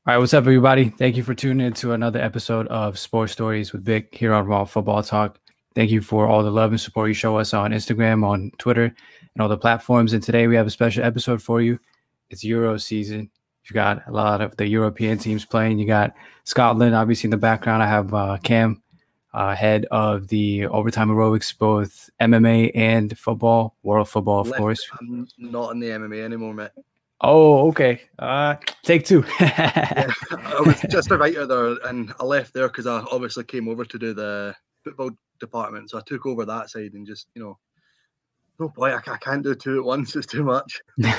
All right, what's up, everybody? Thank you for tuning in to another episode of Sports Stories with Vic here on Raw Football Talk. Thank you for all the love and support you show us on Instagram, on Twitter, and all the platforms. And today we have a special episode for you. It's Euro season. You got a lot of the European teams playing. You got Scotland, obviously, in the background. I have Cam, head of the Overtime Aerobics, both MMA and football, world football, of Left. course. I'm not in the MMA anymore, mate. Oh, okay. Take two. Yeah, I was just a writer there, and I left there because I obviously came over to do the football department. So I took over that side and just, oh boy, I can't do two at once. It's too much.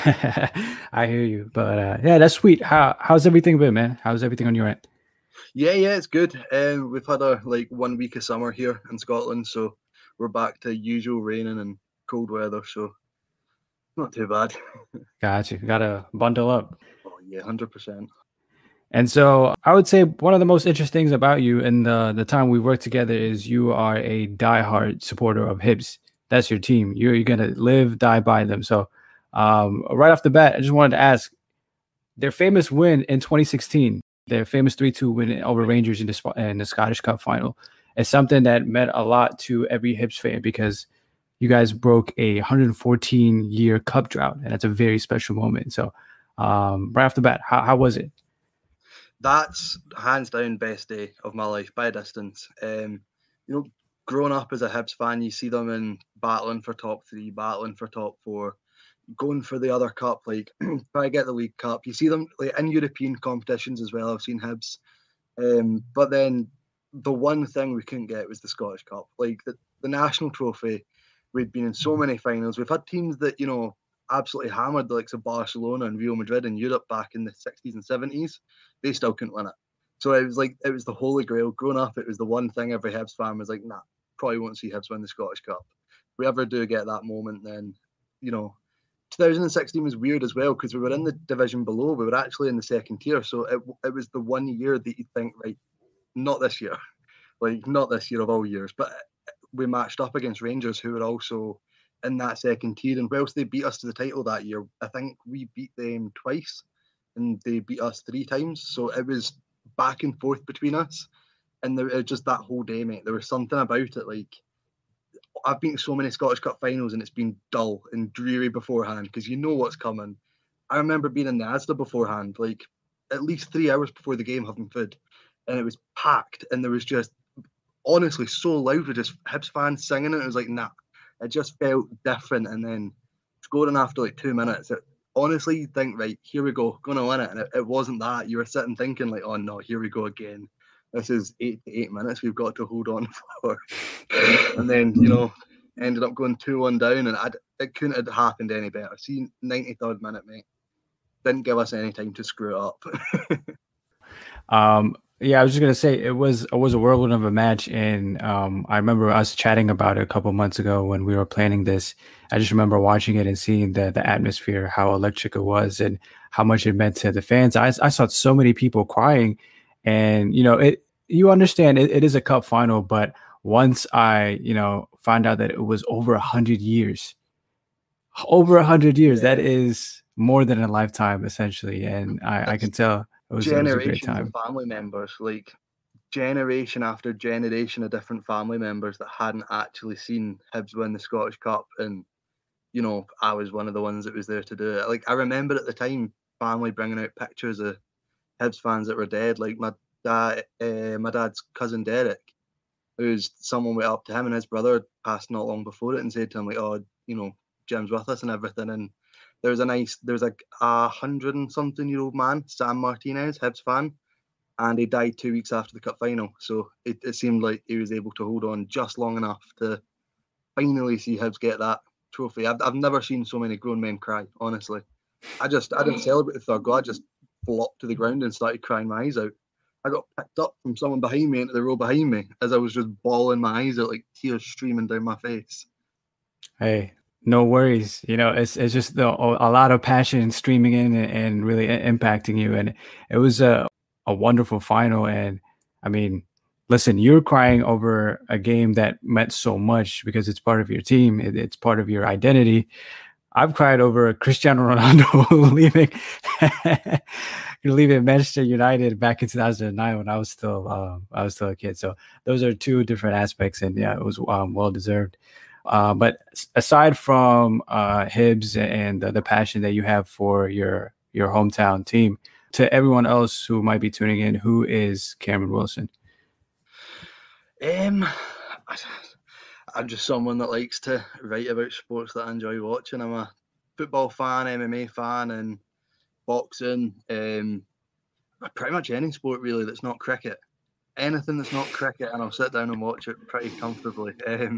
I hear you, but yeah, that's sweet. How's everything been, man? How's everything on your end? Yeah, it's good. We've had a 1 week of summer here in Scotland, so we're back to usual raining and cold weather. So not too bad. Gotcha. Gotta bundle up. Oh yeah, 100%. And so I would say one of the most interesting things about you and the time we worked together is you are a diehard supporter of Hibs. That's your team. You're gonna live, die by them. So right off the bat, I just wanted to ask their famous win in 2016, their famous 3-2 win over Rangers in the Scottish Cup final, is something that meant a lot to every Hibs fan because you guys broke a 114-year cup drought, and that's a very special moment. So right off the bat, how was it? That's hands down best day of my life by a distance. Growing up as a Hibs fan, you see them in battling for top three, battling for top four, going for the other cup, try to get the League Cup. You see them in European competitions as well. I've seen Hibs, but then the one thing we couldn't get was the Scottish Cup, the national trophy. We'd been in so many finals. We've had teams that absolutely hammered the likes of Barcelona and Real Madrid in Europe back in the 60s and 70s. They still couldn't win it. So it was the holy grail. Growing up, it was the one thing every Hibs fan was like, nah, probably won't see Hibs win the Scottish Cup. If we ever do get that moment, then, 2016 was weird as well because we were in the division below. We were actually in the second tier. So it was the 1 year that you'd think, right, not this year. Not this year of all years. But we matched up against Rangers, who were also in that second tier. And whilst they beat us to the title that year, I think we beat them twice and they beat us 3 times. So it was back and forth between us. And there was just that whole day, mate. There was something about it. I've been to so many Scottish Cup finals and it's been dull and dreary beforehand because you know what's coming. I remember being in the Asda beforehand, at least 3 hours before the game having food. And it was packed and there was just honestly so loud with just Hibs fans singing it. It was like, nah, it just felt different. And then scoring after 2 minutes, honestly, you think, right, here we go, going to win it. And it wasn't that. You were sitting thinking oh no, here we go again. This is 8 minutes we've got to hold on for. And then, ended up going 2-1 down and it couldn't have happened any better. See, 93rd minute, mate. Didn't give us any time to screw it up. Yeah, I was just gonna say it was a whirlwind of a match, and I remember us chatting about it a couple months ago when we were planning this. I just remember watching it and seeing the atmosphere, how electric it was, and how much it meant to the fans. I saw so many people crying, and you understand it is a cup final, but once I find out that it was over 100 years, that is more than a lifetime essentially, and I can tell. It was a great time. Of family members, generation after generation of different family members that hadn't actually seen Hibs win the Scottish Cup, and I was one of the ones that was there to do it. I remember at the time, family bringing out pictures of Hibs fans that were dead. My dad's cousin Derek, who's someone went up to him and his brother passed not long before it and said to him oh, Jim's with us and everything. And there's a 100-and-something-year-old man, Sam Martinez, Hibs fan, and he died 2 weeks after the cup final. So it seemed like he was able to hold on just long enough to finally see Hibs get that trophy. I've never seen so many grown men cry, honestly. I didn't celebrate the third goal. I just flopped to the ground and started crying my eyes out. I got picked up from someone behind me into the row behind me as I was just bawling my eyes out, tears streaming down my face. Hey, no worries. It's just a lot of passion streaming in and really impacting you. And it was a wonderful final. And I mean, listen, you're crying over a game that meant so much because it's part of your team. It's part of your identity. I've cried over Cristiano Ronaldo leaving Manchester United back in 2009 when I was still a kid. So those are two different aspects, and yeah, it was well deserved. But aside from Hibs and the passion that you have for your hometown team, to everyone else who might be tuning in, who is Cameron Wilson? I'm just someone that likes to write about sports that I enjoy watching. I'm a football fan, MMA fan, and boxing. Pretty much any sport really that's not cricket. Anything that's not cricket, and I'll sit down and watch it pretty comfortably.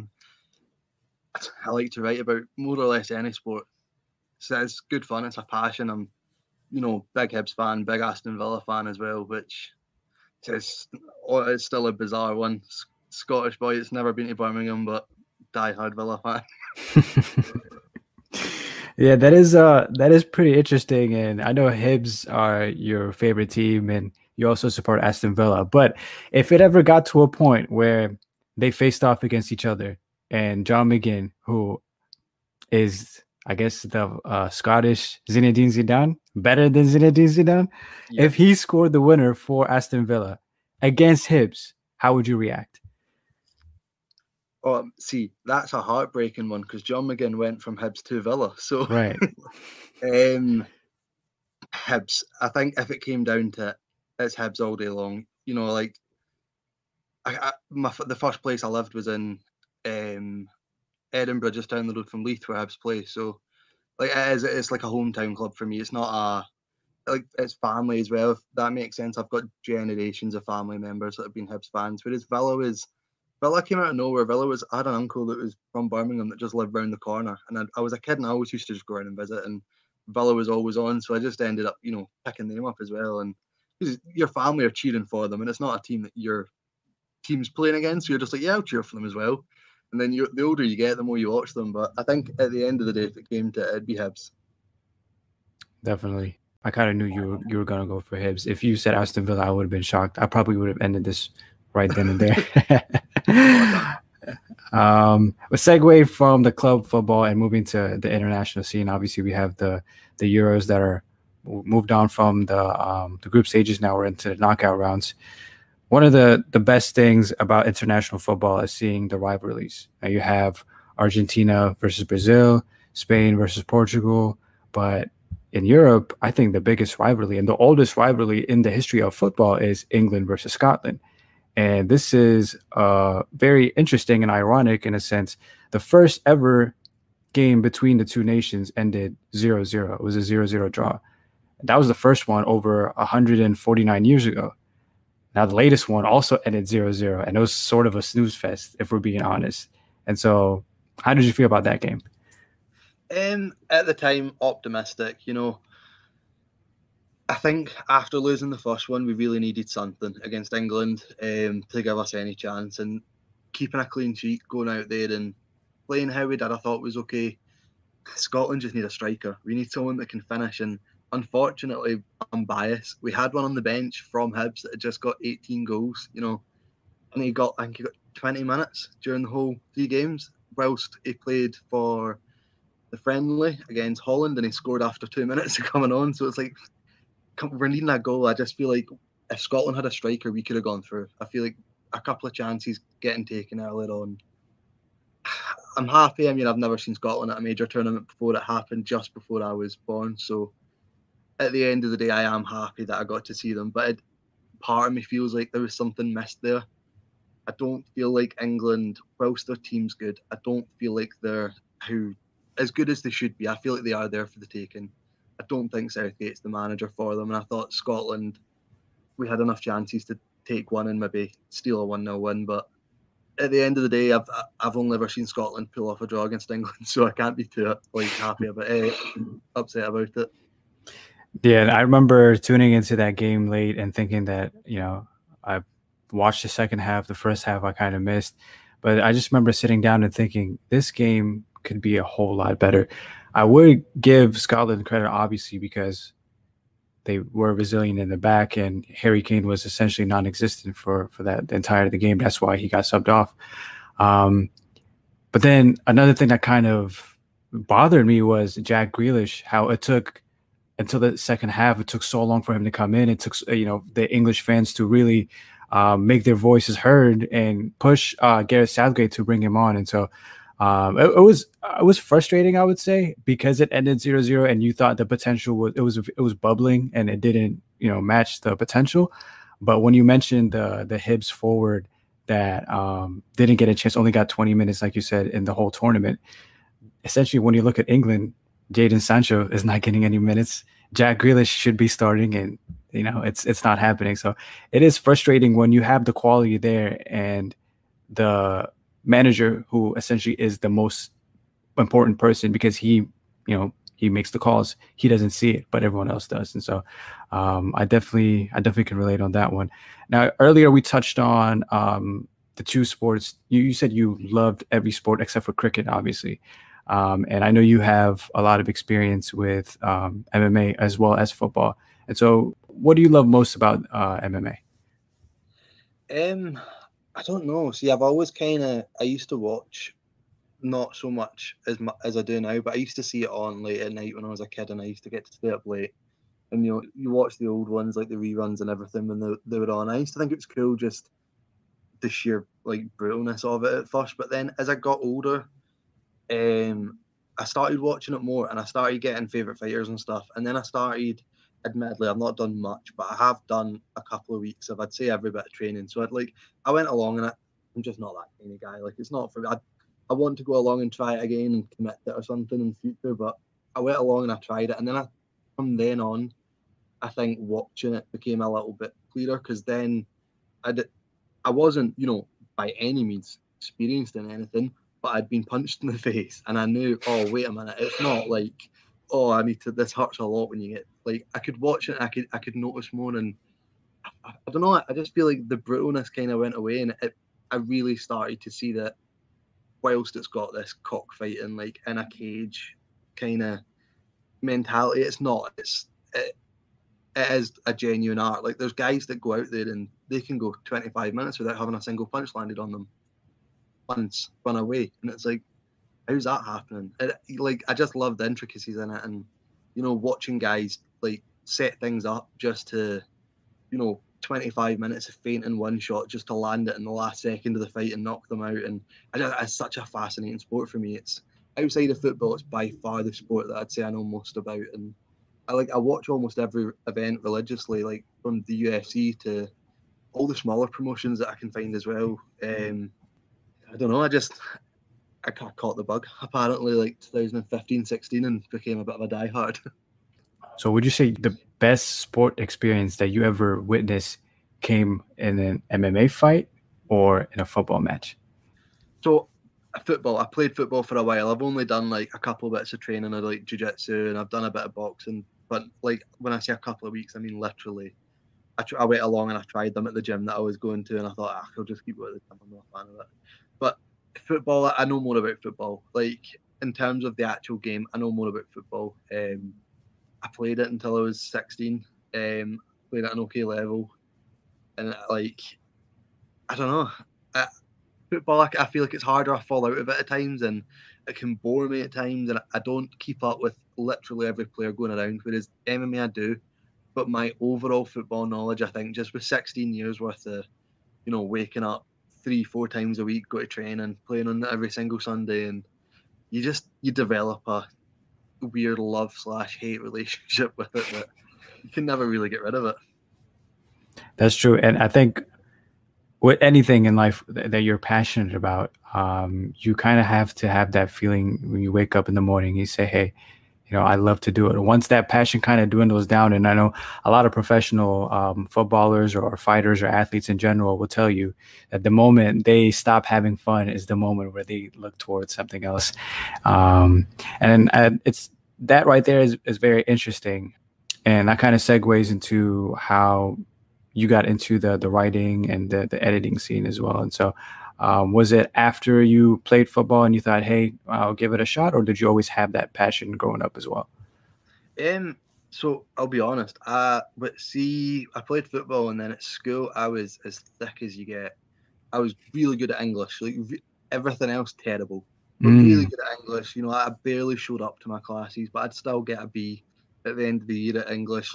I like to write about more or less any sport. So it's good fun. It's a passion. I'm, big Hibs fan, big Aston Villa fan as well, which it's still a bizarre one. Scottish boy, it's never been to Birmingham, but die-hard Villa fan. Yeah, that is pretty interesting, and I know Hibs are your favorite team, and you also support Aston Villa. But if it ever got to a point where they faced off against each other, and John McGinn, who is, I guess, the Scottish Zinedine Zidane, better than Zinedine Zidane, yeah. If he scored the winner for Aston Villa against Hibs, how would you react? Oh, see, that's a heartbreaking one because John McGinn went from Hibs to Villa. So, right. Hibs, I think if it came down to it, it's Hibs all day long. The first place I lived was in Edinburgh, just down the road from Leith, where Hibs play. So, it's like a hometown club for me. It's not it's family as well, if that makes sense. I've got generations of family members that have been Hibs fans, whereas Villa came out of nowhere. I had an uncle that was from Birmingham that just lived round the corner, and I was a kid and I always used to just go around and visit, and Villa was always on, so I just ended up, picking them up as well. And your family are cheering for them, and it's not a team that your team's playing against, so you're just like, yeah, I'll cheer for them as well. And then the older you get, the more you watch them. But I think at the end of the day, if it came to it, it'd be Hibs. Definitely. I kind of knew you were going to go for Hibs. If you said Aston Villa, I would have been shocked. I probably would have ended this right then and there. A segue from the club football and moving to the international scene. Obviously, we have the Euros that are moved on from the group stages. Now we're into the knockout rounds. One of the best things about international football is seeing the rivalries. Now you have Argentina versus Brazil, Spain versus Portugal, but in Europe, I think the biggest rivalry and the oldest rivalry in the history of football is England versus Scotland. And this is very interesting and ironic in a sense. The first ever game between the two nations ended 0-0. It was a 0-0 draw. That was the first one over 149 years ago. Now, the latest one also ended 0-0, and it was sort of a snooze fest, if we're being honest. And so, how did you feel about that game? At the time, optimistic. I think after losing the first one, we really needed something against England to give us any chance. And keeping a clean sheet, going out there and playing how we did, I thought was okay. Scotland just need a striker. We need someone that can finish. And unfortunately, I'm biased. We had one on the bench from Hibs that had just got 18 goals, and I think he got 20 minutes during the whole 3 games, whilst he played for the friendly against Holland, and he scored after 2 minutes of coming on. So it's like, we're needing a goal. I just feel like if Scotland had a striker, we could have gone through. I feel like a couple of chances getting taken earlier on. I'm happy. I mean, I've never seen Scotland at a major tournament before. It happened just before I was born. So at the end of the day, I am happy that I got to see them. But part of me feels like there was something missed there. I don't feel like England, whilst their team's good, I don't feel like they're as good as they should be. I feel like they are there for the taking. I don't think Southgate's the manager for them. And I thought Scotland, we had enough chances to take one and maybe steal a 1-0 win. But at the end of the day, I've only ever seen Scotland pull off a draw against England, so I can't be too happy about it, upset about it. Yeah, I remember tuning into that game late and thinking that, I watched the second half. The first half I kind of missed. But I just remember sitting down and thinking, this game could be a whole lot better. I would give Scotland credit, obviously, because they were resilient in the back, and Harry Kane was essentially non-existent for the entire of the game. That's why he got subbed off. But then another thing that kind of bothered me was Jack Grealish, how it took until the second half. It took so long for him to come in. It took the English fans to really make their voices heard and push Gareth Southgate to bring him on. And so it was frustrating, I would say, because it ended 0-0 and you thought the potential was bubbling and it didn't match the potential. But when you mentioned the Hibs forward that didn't get a chance, only got 20 minutes, like you said, in the whole tournament. Essentially, when you look at England, Jadon Sancho is not getting any minutes. Jack Grealish should be starting, and it's not happening. So it is frustrating when you have the quality there and the manager, who essentially is the most important person because he makes the calls. He doesn't see it, but everyone else does. And so I definitely can relate on that one. Now, earlier we touched on the two sports. You said you loved every sport except for cricket, obviously. And I know you have a lot of experience with MMA as well as football. And so what do you love most about MMA? I don't know. See, I've always I used to watch not so much as I do now, but I used to see it on late at night when I was a kid, and I used to get to stay up late. And you watch the old ones, like the reruns and everything when they were on. I used to think it was cool, just the sheer like brutalness of it at first. But then as I got older, I started watching it more, and I started getting favorite fighters and stuff. And then I started, admittedly, I've not done much, but I have done a couple of weeks of, I'd say, every bit of training. So I went along, and I'm just not that kind of guy. Like, it's not for me. I want to go along and try it again and commit to it or something in the future. But I went along and I tried it, and then from then on, I think watching it became a little bit clearer, because then I wasn't, by any means experienced in anything, but I'd been punched in the face, and I knew, oh, wait a minute, it's not like, oh, this hurts a lot when you get, like, I could watch it, and I could notice more, and I don't know, I just feel like the brutalness kind of went away, and I really started to see that whilst it's got this cockfighting, like, in a cage kind of mentality, it's not, it is a genuine art. Like, there's guys that go out there and they can go 25 minutes without having a single punch landed on them once, run away, and it's like, how's that happening? Like, I just love the intricacies in it, and watching guys like set things up just to 25 minutes of feinting one shot just to land it in the last second of the fight and knock them out. And it's such a fascinating sport for me. It's outside of football, it's by far the sport that I'd say I know most about. And I watch almost every event religiously, like from the UFC to all the smaller promotions that I can find as well. I don't know, I caught the bug apparently like 2015, 16, and became a bit of a diehard. So would you say the best sport experience that you ever witnessed came in an MMA fight or in a football match? So football, I played football for a while. I've only done like a couple of bits of training of like jiu-jitsu, and I've done a bit of boxing. But like, when I say a couple of weeks, I mean literally. I went along and I tried them at the gym that I was going to, and I thought, I'll just keep going at the gym. I'm not a fan of it. But football, I know more about football. Like, in terms of the actual game, I know more about football. I played it until I was 16. Played at an okay level, and like, I don't know. Football, I feel like it's harder. I fall out of it at times, and it can bore me at times, and I don't keep up with literally every player going around. Whereas MMA, I do. But my overall football knowledge, I think, just with 16 years worth of, waking up 3-4 times a week, go to training, playing on every single Sunday, and you develop a weird love/hate relationship with it that you can never really get rid of it. That's true. And I think with anything in life that you're passionate about, you kind of have to have that feeling when you wake up in the morning, you say, hey, I love to do it. Once that passion kind of dwindles down, and I know a lot of professional footballers or fighters or athletes in general will tell you that the moment they stop having fun is the moment where they look towards something else. And it's that right there is very interesting. And that kind of segues into how you got into the writing and the editing scene as well. And so was it after you played football and you thought, hey, I'll give it a shot, or did you always have that passion growing up as well? So I'll be honest. But see, I played football, and then at school I was as thick as you get. I was really good at English. Like, everything else terrible. but really good at English. You know, I barely showed up to my classes, but I'd still get a B at the end of the year at English.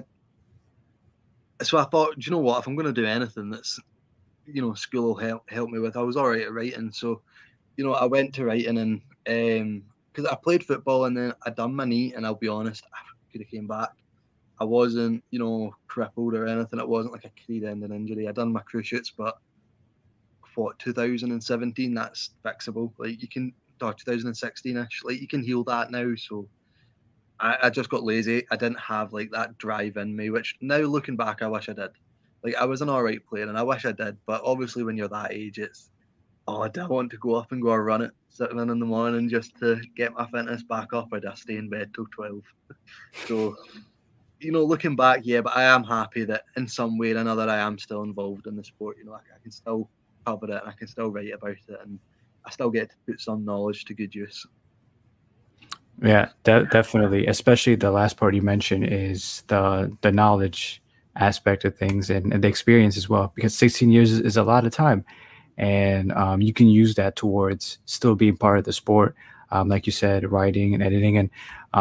So I thought, do you know what? If I'm going to do anything that's, you know, school will help me with. I was all right at writing, so you know, I went to writing and because I played football and then I done my knee, and I'll be honest, I could have came back. I wasn't, you know, crippled or anything. It wasn't like a career-ending injury. I done my cruciates, but what 2017, that's fixable. Like you can, or 2016ish, like you can heal that now. So I just got lazy. I didn't have like that drive in me, which now looking back, I wish I did. Like I was an all right player, and I wish I did. But obviously, when you're that age, it's I do want to go up and go a run it, sitting in the morning just to get my fitness back up. I just stay in bed till 12. So, you know, looking back, yeah, but I am happy that in some way or another I am still involved in the sport. You know, I can still cover it and I can still write about it, and I still get to put some knowledge to good use. Yeah, definitely. Especially the last part you mentioned is the knowledge aspect of things and the experience as well, because 16 years is a lot of time. And you can use that towards still being part of the sport, like you said, writing and editing. And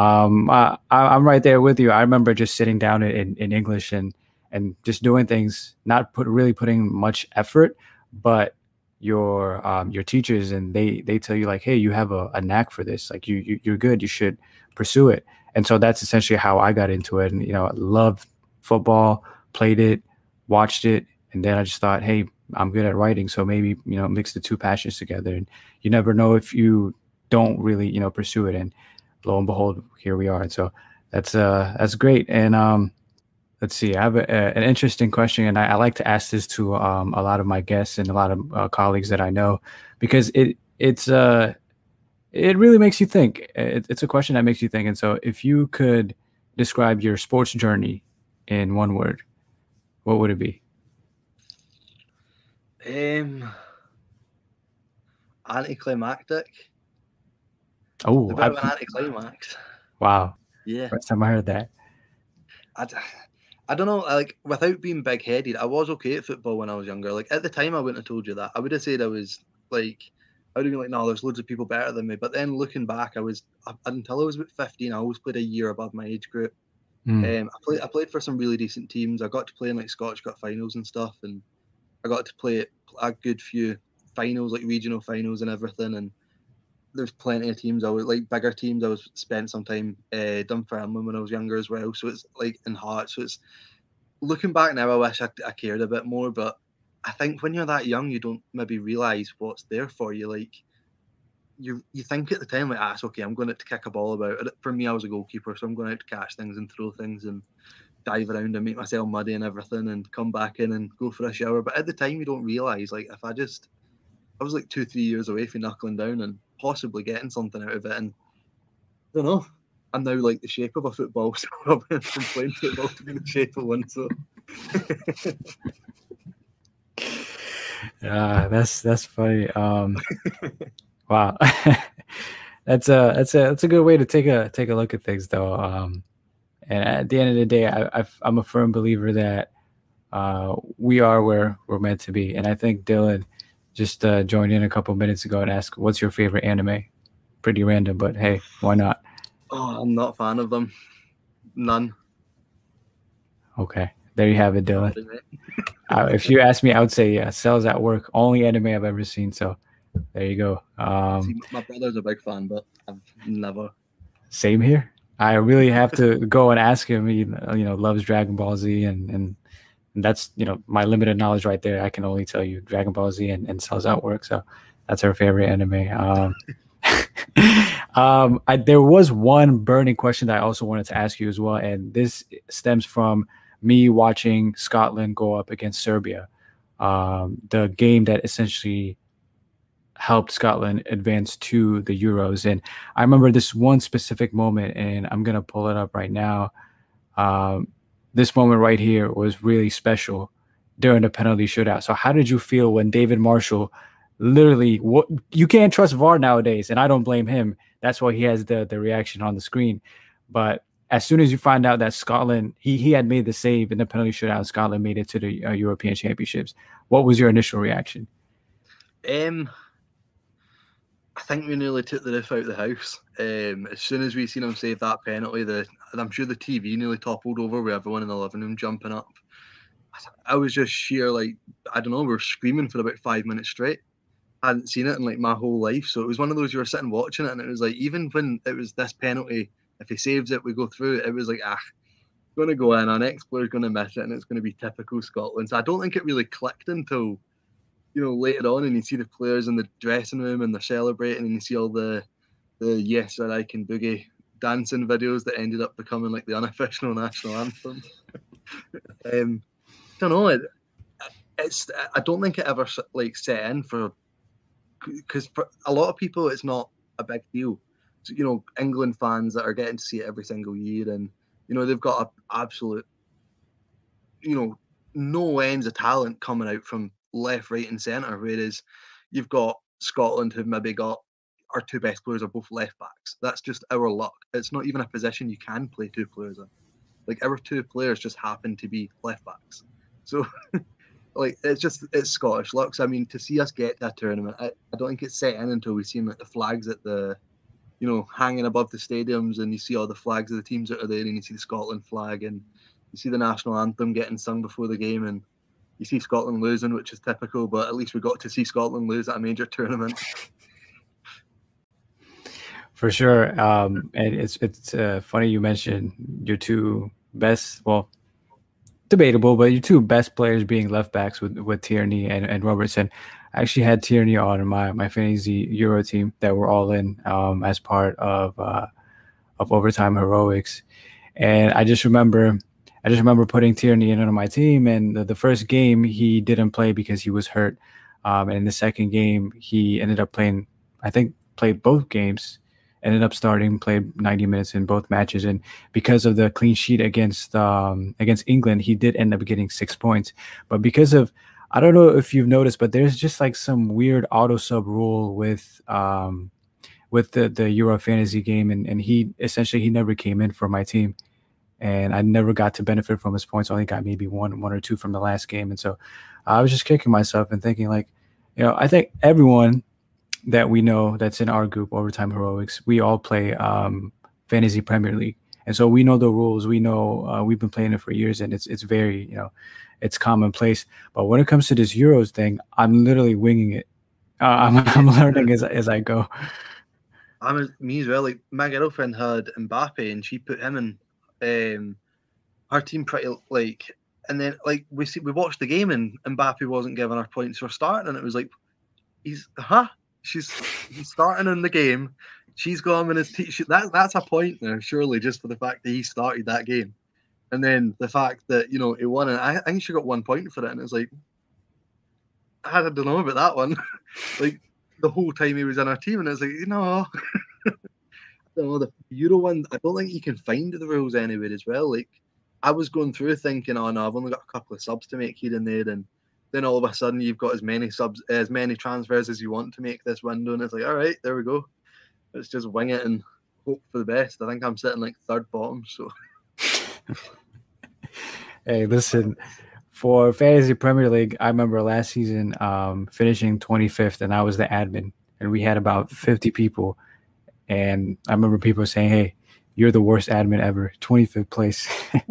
I'm right there with you. I remember just sitting down in English and just doing things, not really putting much effort, but your teachers, and they tell you like, hey, you have a knack for this, like you're good, you should pursue it. And so that's essentially how I got into it. And you know, I loved football, played it, watched it, and then I just thought, hey, I'm good at writing, so maybe, you know, mix the two passions together. And you never know if you don't really, you know, pursue it. And lo and behold, here we are. And so that's great. And let's see, I have an interesting question, and I like to ask this to a lot of my guests and a lot of colleagues that I know, because it really makes you think. It's a question that makes you think. And so, if you could describe your sports journey in one word, what would it be? Anticlimactic. Oh, A bit of an anticlimax. Wow. Yeah. First time I heard that. I don't know, like without being big headed, I was okay at football when I was younger. Like at the time I wouldn't have told you that. I would have said I was like I would have been like, no, there's loads of people better than me. But then looking back, until I was about 15, I always played a year above my age group. I played for some really decent teams. I got to play in like Scottish Cup finals and stuff, and I got to play a good few finals, like regional finals and everything. And there's plenty of teams. I was like bigger teams. I was spent some time Dunfermline when I was younger as well. So it's like in Hearts. So it's looking back now, I wish I cared a bit more. But I think when you're that young, you don't maybe realise what's there for you. Like you think at the time like, it's okay, I'm going out to kick a ball about. For me, I was a goalkeeper, so I'm going out to catch things and throw things and dive around and make myself muddy and everything and come back in and go for a shower. But at the time, you don't realise, like, if I was like 2-3 years away from knuckling down and possibly getting something out of it. And I don't know, I'm now like the shape of a football. So I went from playing football to being the shape of one. So that's funny. Wow. That's a good way to take a look at things, though. And at the end of the day, I'm a firm believer that we are where we're meant to be. And I think Dylan just joined in a couple minutes ago and asked, "What's your favorite anime?" Pretty random, but hey, why not? Oh, I'm not a fan of them. None. Okay, there you have it, Dylan. If you ask me, I would say yeah, Cells at Work, only anime I've ever seen. So there you go. See, my brother's a big fan, but I've never. Same here. I really have to go and ask him. He, loves Dragon Ball Z, and that's, my limited knowledge right there. I can only tell you Dragon Ball Z and Cells at Work. So that's our favorite anime. There was one burning question that I also wanted to ask you as well, and this stems from me watching Scotland go up against Serbia, the game that essentially helped Scotland advance to the Euros. And I remember this one specific moment, and I'm going to pull it up right now. This moment right here was really special during the penalty shootout. So how did you feel when David Marshall literally, you can't trust VAR nowadays, and I don't blame him. That's why he has the reaction on the screen. But as soon as you find out that Scotland, he had made the save in the penalty shootout, Scotland made it to the European Championships, what was your initial reaction? I think we nearly took the roof out of the house. As soon as we seen him save that penalty, I'm sure the TV nearly toppled over with everyone in the living room jumping up. I was just sheer, like, I don't know, we were screaming for about 5 minutes straight. I hadn't seen it in like my whole life. So it was one of those, you were sitting watching it and it was like, even when it was this penalty, if he saves it, we go through it. It was like, going to go in, our next player's going to miss it, and it's going to be typical Scotland. So I don't think it really clicked until, later on, and you see the players in the dressing room and they're celebrating, and you see all the Yes Sir I Can Boogie dancing videos that ended up becoming like the unofficial national anthem. I don't know. I don't think it ever like set in because for a lot of people it's not a big deal. So, England fans that are getting to see it every single year, and they've got an absolute, no ends of talent coming out from left, right, and centre. Whereas you've got Scotland who've maybe got our two best players are both left backs. That's just our luck. It's not even a position you can play two players in. Like our two players just happen to be left backs. So like it's Scottish luck. So I mean, to see us get that tournament, I don't think it's set in until we see like the flags at the hanging above the stadiums, and you see all the flags of the teams that are there, and you see the Scotland flag, and you see the national anthem getting sung before the game, and you see Scotland losing, which is typical, but at least we got to see Scotland lose at a major tournament. For sure. And it's funny you mentioned your two best, well, debatable, but your two best players being left backs with Tierney and Robertson. I actually had Tierney on my fantasy Euro team that we're all in as part of Overtime Heroics, and I just remember putting Tierney in on my team, and the first game he didn't play because he was hurt, and in the second game he ended up playing. I think played both games, ended up starting, played 90 minutes in both matches, and because of the clean sheet against England, he did end up getting 6 points. But because of, I don't know if you've noticed, but there's just like some weird auto sub rule with the Euro fantasy game, and he never came in for my team, and I never got to benefit from his points. I only got maybe one or two from the last game, and so I was just kicking myself and thinking like, I think everyone that we know that's in our group, Overtime Heroics, we all play Fantasy Premier League, and so we know the rules. We know we've been playing it for years, and it's very it's commonplace. But when it comes to this Euros thing, I'm literally winging it. I'm learning as I go. Me as well. Like my girlfriend had Mbappe, and she put him in her team pretty like. And then like we watched the game, and Mbappe wasn't giving her points for starting, and it was like, he's starting in the game. She's got him in his team. That's a point there, surely, just for the fact that he started that game, and then the fact that he won it. I think she got 1 point for it, and it's like, I don't know about that one. Like the whole time he was in our team, and it's like, I don't know, the Euro one. I don't think you can find the rules anywhere as well. Like I was going through thinking, oh no, I've only got a couple of subs to make here and there, and then all of a sudden you've got as many transfers as you want to make this window, and it's like, all right, there we go. Let's just wing it and hope for the best. I think I'm sitting like third bottom. So, hey, listen, for Fantasy Premier League, I remember last season finishing 25th, and I was the admin, and we had about 50 people, and I remember people saying, "Hey, you're the worst admin ever, 25th place."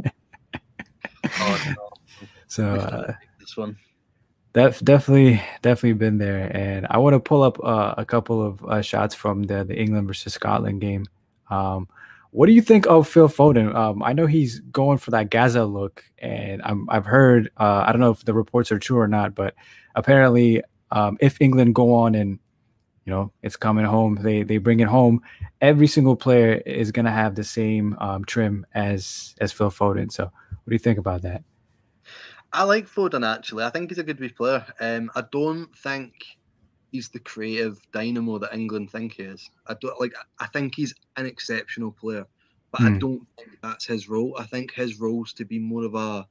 oh no. So this one. Definitely been there, and I want to pull up a couple of shots from the England versus Scotland game. What do you think of Phil Foden? I know he's going for that Gaza look, and I've heard, I don't know if the reports are true or not, but apparently, if England go on and it's coming home, they bring it home, every single player is gonna have the same trim as Phil Foden. So, what do you think about that? I like Foden actually. I think he's a good wee player. I don't think he's the creative dynamo that England think he is. I think he's an exceptional player, but I don't think that's his role. I think his role is to be more of a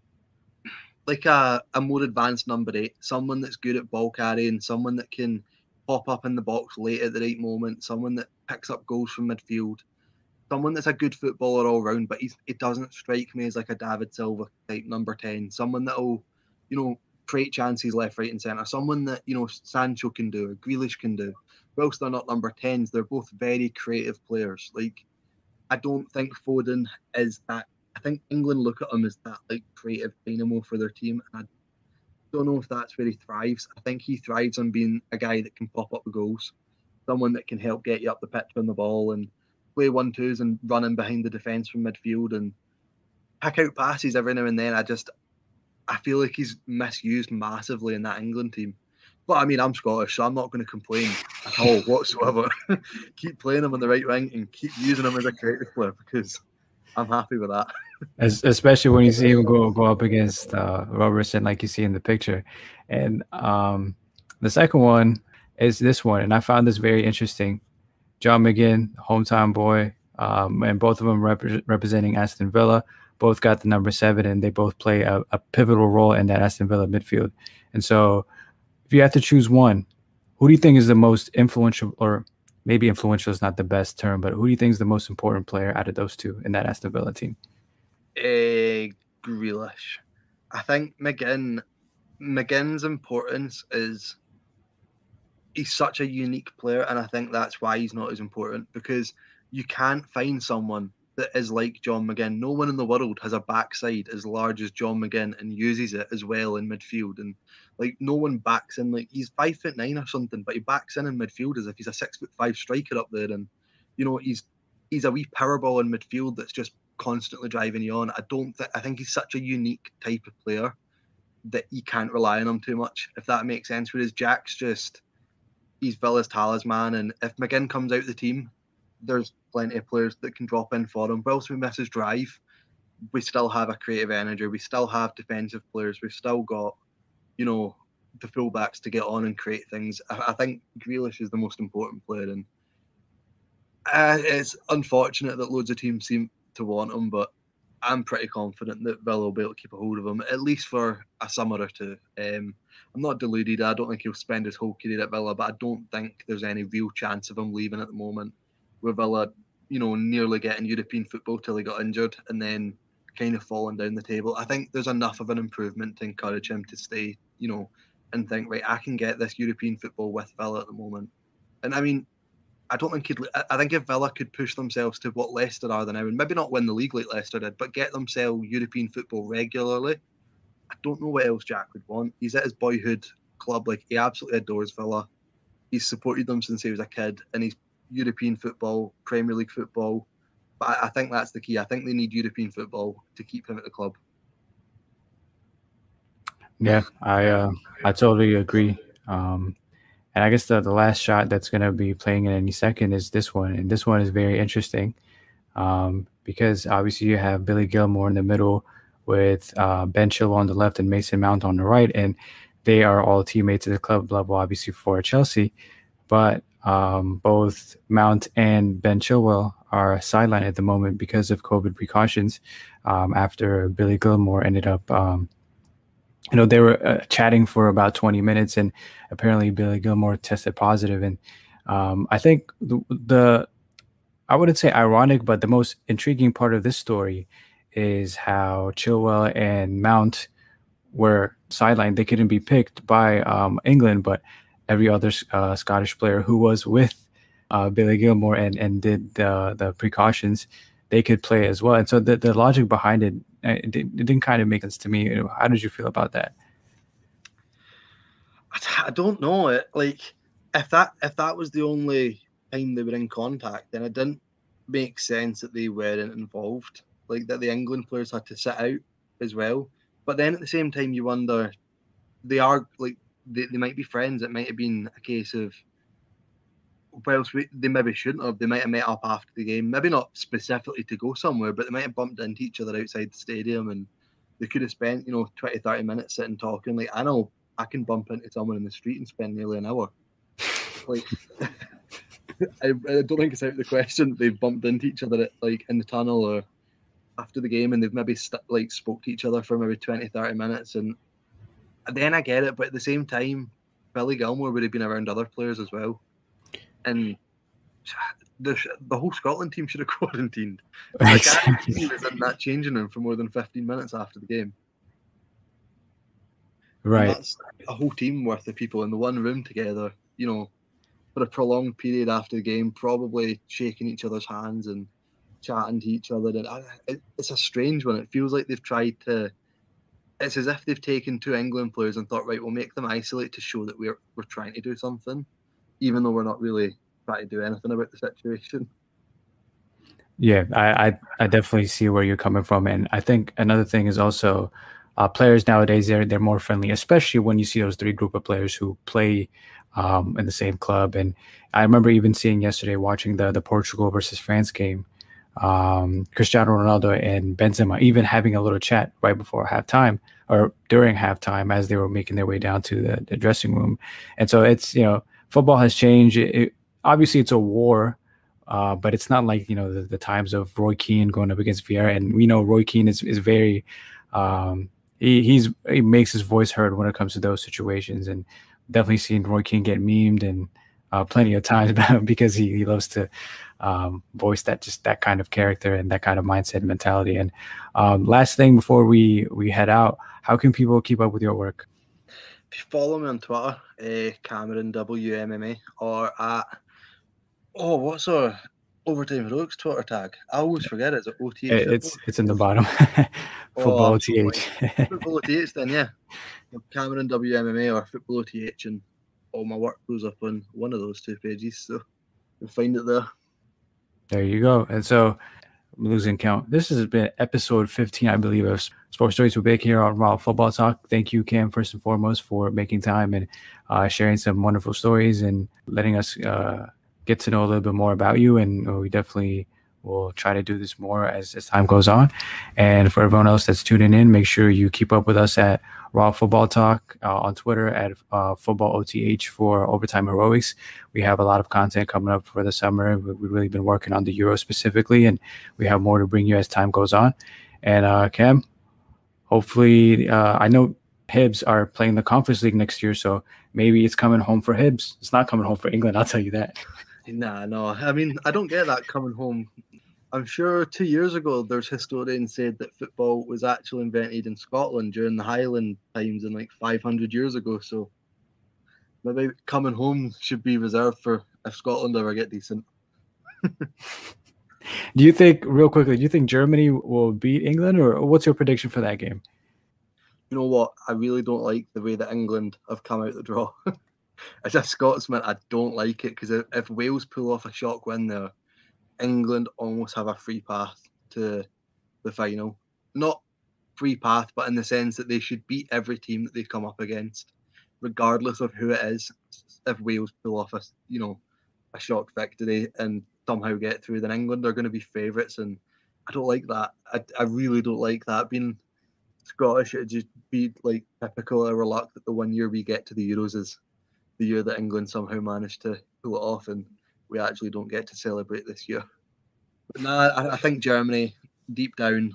more advanced number 8, someone that's good at ball carrying, someone that can pop up in the box late at the right moment, someone that picks up goals from midfield, someone that's a good footballer all round, but he doesn't strike me as like a David Silva type number 10, someone that'll, create chances left, right, and centre, someone that, Sancho can do, or Grealish can do. whilst they're not number 10s, they're both very creative players. Like, I don't think Foden is that. I think England look at him as that like creative dynamo for their team. And I don't know if that's where he thrives. I think he thrives on being a guy that can pop up the goals, someone that can help get you up the pitch on the ball and play 1-2s and run in behind the defence from midfield and pick out passes every now and then. I feel like he's misused massively in that England team. But I mean, I'm Scottish, so I'm not going to complain at all whatsoever. Keep playing him on the right wing and keep using him as a creative player because I'm happy with that. Especially when you see him go up against Robertson, like you see in the picture. And the second one is this one, and I found this very interesting. John McGinn, hometown boy, and both of them representing Aston Villa. Both got the number 7, and they both play a pivotal role in that Aston Villa midfield. And so, if you have to choose one, who do you think is the most influential, or maybe influential is not the best term, but who do you think is the most important player out of those two in that Aston Villa team? Grealish. I think McGinn's importance is he's such a unique player, and I think that's why he's not as important, because you can't find someone that is like John McGinn. No one in the world has a backside as large as John McGinn and uses it as well in midfield. And like no one backs in, like he's 5'9" or something, but he backs in midfield as if he's a 6'5" striker up there. And you know, he's a wee power ball in midfield that's just constantly driving you on. I think he's such a unique type of player that you can't rely on him too much, if that makes sense. Whereas Jack's just, he's Villa's talisman, and if McGinn comes out of the team, there's plenty of players that can drop in for him. Whilst we miss his drive, we still have a creative energy. We still have defensive players. We've still got, you know, the fullbacks to get on and create things. I think Grealish is the most important player, and it's unfortunate that loads of teams seem to want him, but I'm pretty confident that Villa will be able to keep a hold of him, at least for a summer or two. I'm not deluded. I don't think he'll spend his whole career at Villa, but I don't think there's any real chance of him leaving at the moment. With Villa, you know, nearly getting European football till he got injured and then kind of falling down the table. I think there's enough of an improvement to encourage him to stay, you know, and think, right, I can get this European football with Villa at the moment. And I mean, I don't think I think if Villa could push themselves to what Leicester are now, and maybe not win the league like Leicester did, but get themselves European football regularly, I don't know what else Jack would want. He's at his boyhood club, like he absolutely adores Villa. He's supported them since he was a kid, and he's European football, Premier League football. But I think that's the key. I think they need European football to keep him at the club. Yeah, I totally agree. And I guess the last shot that's going to be playing in any second is this one. And this one is very interesting because obviously you have Billy Gilmour in the middle with Ben Chilwell on the left and Mason Mount on the right. And they are all teammates at the club level, obviously, for Chelsea. But both Mount and Ben Chilwell are sidelined at the moment because of COVID precautions after Billy Gilmour ended up they were chatting for about 20 minutes, and apparently Billy Gilmour tested positive. And I think I wouldn't say ironic, but the most intriguing part of this story is how Chilwell and Mount were sidelined. They couldn't be picked by England, but every other Scottish player who was with Billy Gilmour and did the precautions, they could play as well. And so the logic behind it, it didn't kind of make sense to me. How did you feel about that? I don't know. If that was the only time they were in contact, then it didn't make sense that they weren't involved. Like that the England players had to sit out as well. But then at the same time, you wonder, they are like they might be friends. It might have been a case of, whilst they maybe shouldn't have, they might have met up after the game, maybe not specifically to go somewhere, but they might have bumped into each other outside the stadium, and they could have spent 20-30 minutes sitting talking. Like, I know I can bump into someone in the street and spend nearly an hour. Like, I don't think it's out of the question they've bumped into each other in the tunnel or after the game, and they've maybe spoke to each other for maybe 20-30 minutes. And then I get it, but at the same time, Billy Gilmour would have been around other players as well. And the whole Scotland team should have quarantined. Exactly. He was in that changing room for more than 15 minutes after the game. Right. And that's a whole team worth of people in the one room together. for a prolonged period after the game, probably shaking each other's hands and chatting to each other. And it's a strange one. It feels like they've tried to. It's as if they've taken two England players and thought, right, we'll make them isolate to show that we're trying to do something, even though we're not really trying to do anything about the situation. Yeah, I definitely see where you're coming from, and I think another thing is also players nowadays they're more friendly, especially when you see those three group of players who play in the same club. And I remember even seeing yesterday watching the Portugal versus France game, Cristiano Ronaldo and Benzema even having a little chat right before halftime or during halftime as they were making their way down to the dressing room. And so it's football has changed. Obviously, it's a war. But it's not like the times of Roy Keane going up against Vieira, and we know Roy Keane is very he makes his voice heard when it comes to those situations, and definitely seen Roy Keane get memed and plenty of times because he loves to voice that kind of character and that kind of mindset and mentality. And last thing before we head out, how can people keep up with your work? If you follow me on Twitter, Cameron WMMA, or at what's our Overtime Heroics Twitter tag? I always forget it. Is it OTH? It's in the bottom. Football OTH. Football OTH then, yeah. Cameron WMMA or Football OTH, and all my work goes up on one of those two pages, so you'll find it there. There you go. And so I'm losing count. This has been episode 15, I believe, of Sports Stories with Big here on Raw Football Talk. Thank you, Cam, first and foremost, for making time and sharing some wonderful stories and letting us get to know a little bit more about you. And we definitely will try to do this more as time goes on. And for everyone else that's tuning in, make sure you keep up with us at Raw Football Talk on Twitter, at Football OTH for Overtime Heroics. We have a lot of content coming up for the summer. We've really been working on the Euro specifically, and we have more to bring you as time goes on. And Cam, hopefully, I know Hibs are playing the Conference League next year, so maybe it's coming home for Hibs. It's not coming home for England, I'll tell you that. Nah, no. I mean, I don't get that coming home. I'm sure 2 years ago, there's historians said that football was actually invented in Scotland during the Highland times in like 500 years ago. So maybe coming home should be reserved for if Scotland ever get decent. Do you think, real quickly, do you think Germany will beat England, or what's your prediction for that game? You know what? I really don't like the way that England have come out the draw. As a Scotsman, I don't like it because if Wales pull off a shock win there, England almost have a free path to the final. Not free path, but in the sense that they should beat every team that they come up against, regardless of who it is. If Wales pull off a shock victory and somehow get through, then England are going to be favourites, and I don't like that. I really don't like that. Being Scottish, it'd just be like typical of our luck that the 1 year we get to the Euros is the year that England somehow managed to pull it off, and we actually don't get to celebrate this year. But I think Germany, deep down,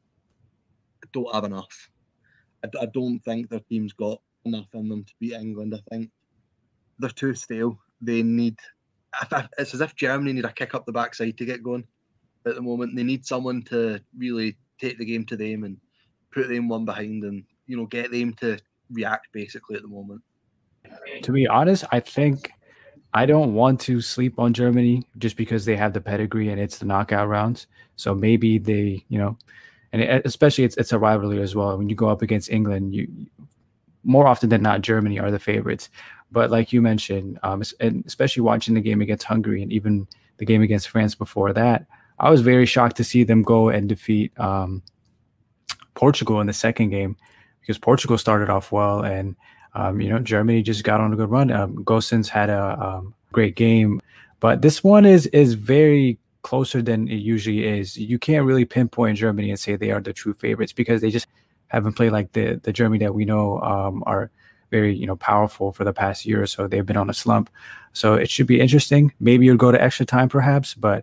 don't have enough. I don't think their team's got enough in them to beat England. I think they're too stale. They need. It's as if Germany need a kick up the backside to get going. At the moment, they need someone to really take the game to them and put them one behind, and get them to react basically at the moment. To be honest, I think I don't want to sleep on Germany just because they have the pedigree and it's the knockout rounds. So maybe they, and especially it's a rivalry as well. When you go up against England, you more often than not, Germany are the favorites. But like you mentioned, and especially watching the game against Hungary and even the game against France before that, I was very shocked to see them go and defeat Portugal in the second game, because Portugal started off well, and Germany just got on a good run. Gosens had a great game, but this one is very closer than it usually is. You can't really pinpoint Germany and say they are the true favorites because they just haven't played like the Germany that we know are very powerful for the past year or so. They've been on a slump, so it should be interesting. Maybe you'll go to extra time perhaps, but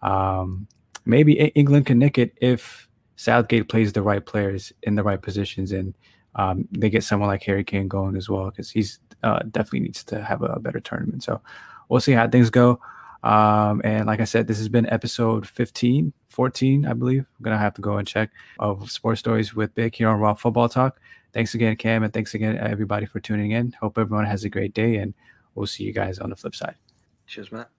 maybe England can nick it if Southgate plays the right players in the right positions, and they get someone like Harry Kane going as well, because he's definitely needs to have a better tournament. So we'll see how things go. And like I said, this has been episode 14, I believe. I'm going to have to go and check, of Sports Stories with Big here on Raw Football Talk. Thanks again, Cam, and thanks again, everybody, for tuning in. Hope everyone has a great day, and we'll see you guys on the flip side. Cheers, Matt.